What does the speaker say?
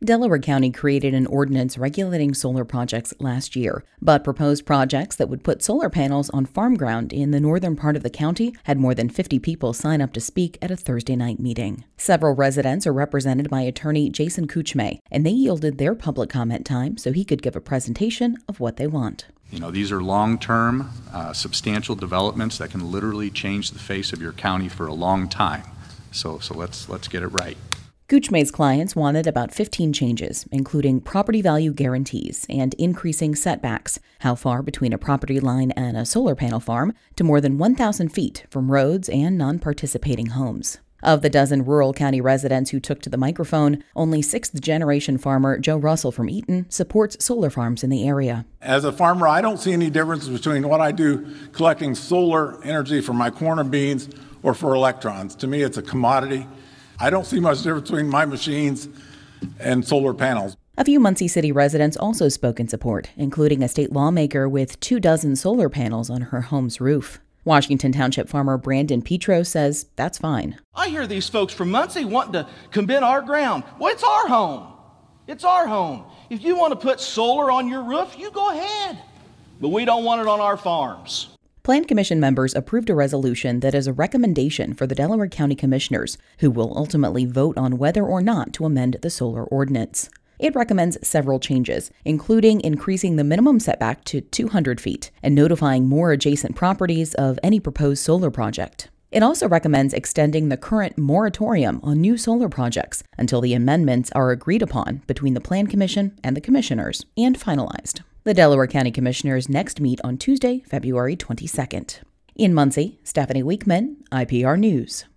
Delaware County created an ordinance regulating solar projects last year, but proposed projects that would put solar panels on farm ground in the northern part of the county had more than 50 people sign up to speak at a Thursday night meeting. Several residents are represented by attorney Jason Kuchme, and they yielded their public comment time so he could give a presentation of what they want. These are long-term, substantial developments that can literally change the face of your county for a long time. So let's get it right. Kuchme's clients wanted about 15 changes, including property value guarantees and increasing setbacks, how far between a property line and a solar panel farm, to more than 1,000 feet from roads and non-participating homes. Of the dozen rural county residents who took to the microphone, only sixth-generation farmer Joe Russell from Eaton supports solar farms in the area. As a farmer, I don't see any difference between what I do collecting solar energy for my corn or beans or for electrons. To me, it's a commodity. I don't see much difference between my machines and solar panels. A few Muncie City residents also spoke in support, including a state lawmaker with 24 solar panels on her home's roof. Washington Township farmer Brandon Petro says that's fine. I hear these folks from Muncie wanting to commit our ground. Well, it's our home. It's our home. If you want to put solar on your roof, you go ahead. But we don't want it on our farms. Plan Commission members approved a resolution that is a recommendation for the Delaware County Commissioners, who will ultimately vote on whether or not to amend the solar ordinance. It recommends several changes, including increasing the minimum setback to 200 feet and notifying more adjacent properties of any proposed solar project. It also recommends extending the current moratorium on new solar projects until the amendments are agreed upon between the Plan Commission and the Commissioners and finalized. The Delaware County Commissioners next meet on Tuesday, February 22nd. In Muncie, Stephanie Weekman, IPR News.